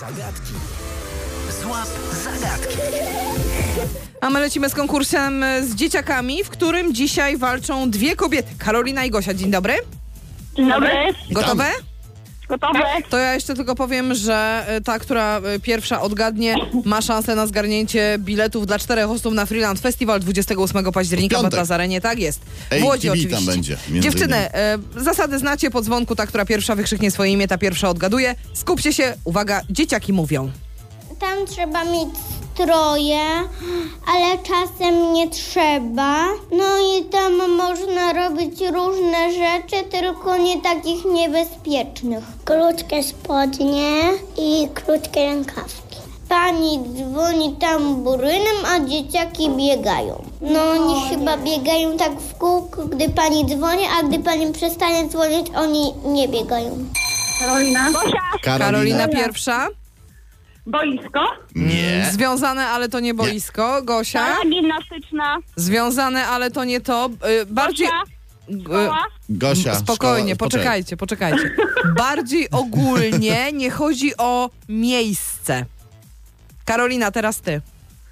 Zagadki. Złap zagadki. A my lecimy z konkursem z dzieciakami, w którym dzisiaj walczą dwie kobiety. Karolina i Gosia. Dzień dobry. Dzień dobry. Gotowe? Gotowe? To ja jeszcze tylko powiem, że ta, która pierwsza odgadnie, ma szansę na zgarnięcie biletów dla 4 osób na Freeland Festival 28 października w Atlas-Arenie. Tak jest. W Łodzi oczywiście. Tam będzie. Dziewczyny, zasady znacie. Po dzwonku ta, która pierwsza wykrzyknie swoje imię, ta pierwsza odgaduje. Skupcie się. Uwaga, dzieciaki mówią. Tam trzeba mieć stroje, ale czasem nie trzeba. No i tam można robić różne rzeczy, tylko nie takich niebezpiecznych. Krótkie spodnie i krótkie rękawki. Pani dzwoni tamburynem, a dzieciaki biegają. No oni chyba biegają tak w kółko, gdy pani dzwoni, a gdy pani przestanie dzwonić, oni nie biegają. Karolina. Gosia. Karolina pierwsza. Boisko. Nie. Związane, ale to nie boisko. Gosia. Sala gimnastyczna. Związane, ale to nie to. Bardziej... Szkoła. Gosia. Spokojnie, szkoła, poczekajcie. Bardziej ogólnie nie chodzi o miejsce. Karolina, teraz ty.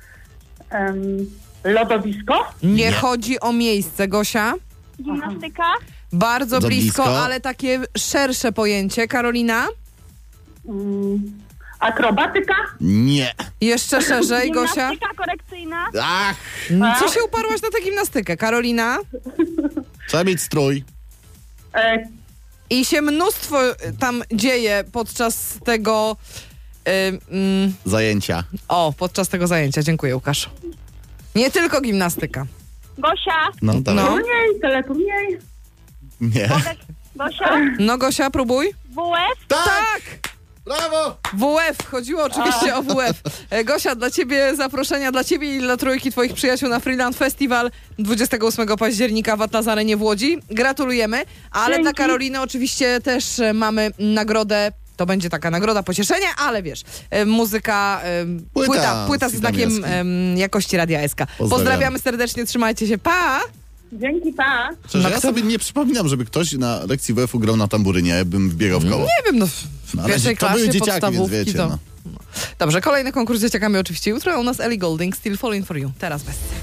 Lodowisko. Nie chodzi o miejsce. Gosia? Gimnastyka. Bardzo Za blisko, blisko. ale takie szersze pojęcie. Karolina? Akrobatyka. Nie. Jeszcze szerzej, Gosia? Gimnastyka korekcyjna. Ach, Co się uparłaś na tę gimnastykę? Karolina? trzeba mieć strój. I się mnóstwo tam dzieje podczas tego... Zajęcia. podczas tego zajęcia. Dziękuję, Łukasz. Nie tylko gimnastyka. Gosia. No, dawaj. No. Turniej, teleturniej. Nie. Gosia. No, Gosia, próbuj. WF. Tak! Brawo! WF, chodziło oczywiście o WF. Gosia, dla ciebie zaproszenia, dla ciebie i dla trójki twoich przyjaciół na Freeland Festival 28 października w Atlas-Arenie w Łodzi. Gratulujemy, ale Dzięki. dla Karoliny oczywiście też mamy nagrodę. To będzie taka nagroda, pocieszenie, ale wiesz, muzyka, płyta z ze znakiem Witamieska. jakości Radia SK. Pozdrawiamy serdecznie, trzymajcie się, pa! Dzięki, pa. Szczerze, ja sobie nie przypominam, żeby ktoś na lekcji WF-u grał na tamburynie, ja bym wbiegał w koło. Nie wiem, w No, ale pierwszej to były klasie dzieciaki, więc podstawówki wiecie, to... no. Dobrze, kolejny konkurs z dzieciakami oczywiście jutro, a u nas Ellie Goulding, Still Falling For You. Teraz bez.